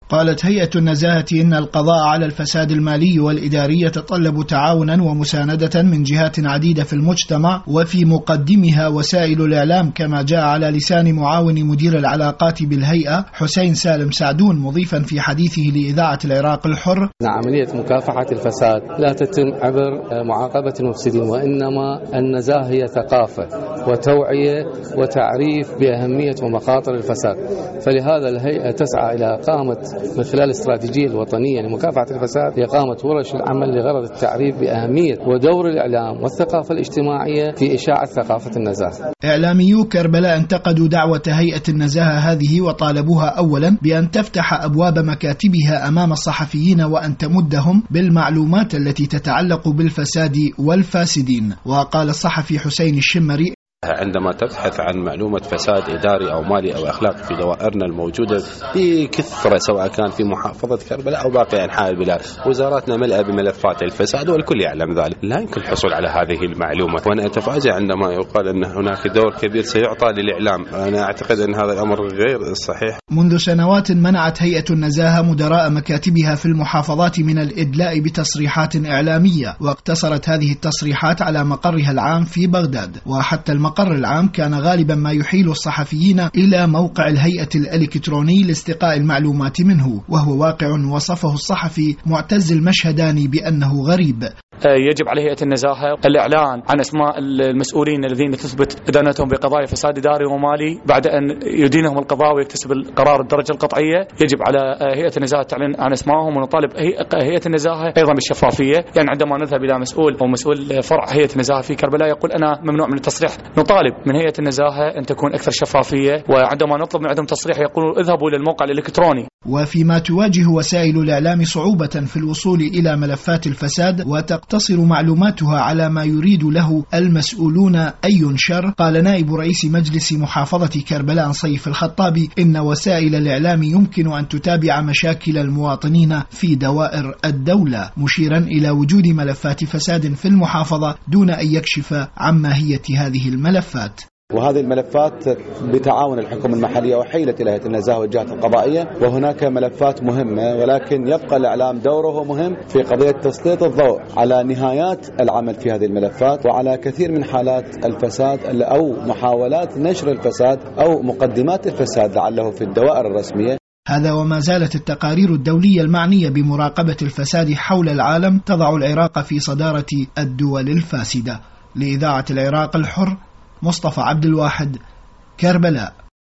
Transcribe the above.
قالت هيئة النزاهة إن القضاء على الفساد المالي والإداري يتطلب تعاونا ومساندة من جهات عديدة في المجتمع، وفي مقدمها وسائل الإعلام، كما جاء على لسان معاون مدير العلاقات بالهيئة حسين سالم سعدون، مضيفا في حديثه لإذاعة العراق الحر: عملية مكافحة الفساد لا تتم عبر معاقبة المفسدين، وإنما النزاهة هي ثقافة وتوعية وتعريف بأهمية ومخاطر الفساد. فلهذا الهيئة تسعى إلى إقامة من خلال الاستراتيجية الوطنية لمكافحة الفساد إقامة ورش العمل لغرض التعريف بأهمية ودور الإعلام والثقافة الاجتماعية في إشاعة ثقافة النزاهة. إعلاميو كربلاء انتقدوا دعوة هيئة النزاهة هذه وطالبوها أولا بأن تفتح أبواب مكاتبها أمام الصحفيين وأن تمدهم بالمعلومات التي تتعلق بالفساد والفاسدين. وقال الصحفي حسين الشمري: عندما تبحث عن معلومة فساد إداري أو مالي أو أخلاقي في دوائرنا الموجودة بكثرة، سواء كان في محافظة كربلاء أو باقي أنحاء البلاد، وزاراتنا ملأة بملفات الفساد والكل يعلم ذلك، لا يمكن الحصول على هذه المعلومة. وأنا أتفاجأ عندما يقال أن هناك دور كبير سيعطى للإعلام. أنا أعتقد أن هذا الأمر غير صحيح. منذ سنوات منعت هيئة النزاهة مدراء مكاتبها في المحافظات من الإدلاء بتصريحات إعلامية، واقتصرت هذه التصريحات على مقرها العام في بغداد، وحتى المقر العام كان غالبا ما يحيل الصحفيين إلى موقع الهيئة الإلكتروني لاستقاء المعلومات منه، وهو واقع وصفه الصحفي معتز المشهداني بأنه غريب. يجب على هيئة النزاهة الإعلان عن أسماء المسؤولين الذين تثبت إدانتهم بقضايا فساد إداري ومالي بعد أن يدينهم القضاء ويكتسب القرار الدرجة القطعية. يجب على هيئة النزاهة تعلن عن أسمائهم، ونطالب هيئة النزاهة أيضا بالشفافية. يعني عندما نذهب إلى مسؤول أو مسؤول فرع هيئة النزاهة في كربلاء يقول أنا ممنوع من التصريح، نطالب من هيئة النزاهة أن تكون أكثر شفافية، وعندما نطلب من عدم تصريح يقولوا اذهبوا للموقع الإلكتروني. وفيما تواجه وسائل الإعلام صعوبة في الوصول إلى ملفات الفساد وتقتصر معلوماتها على ما يريد له المسؤولون أن ينشر، قال نائب رئيس مجلس محافظة كربلاء صيف الخطابي إن وسائل الإعلام يمكن أن تتابع مشاكل المواطنين في دوائر الدولة، مشيرا إلى وجود ملفات فساد في المحافظة دون أن يكشف عن ماهية هذه الملفات. وهذه الملفات بتعاون الحكومة المحلية وحيلت إلى هيئة النزاهة والجهات القضائية، وهناك ملفات مهمة، ولكن يبقى الإعلام دوره مهم في قضية تسليط الضوء على نهايات العمل في هذه الملفات وعلى كثير من حالات الفساد أو محاولات نشر الفساد أو مقدمات الفساد لعله في الدوائر الرسمية. هذا وما زالت التقارير الدولية المعنية بمراقبة الفساد حول العالم تضع العراق في صدارة الدول الفاسدة. لإذاعة العراق الحر، مصطفى عبد الواحد، كربلاء.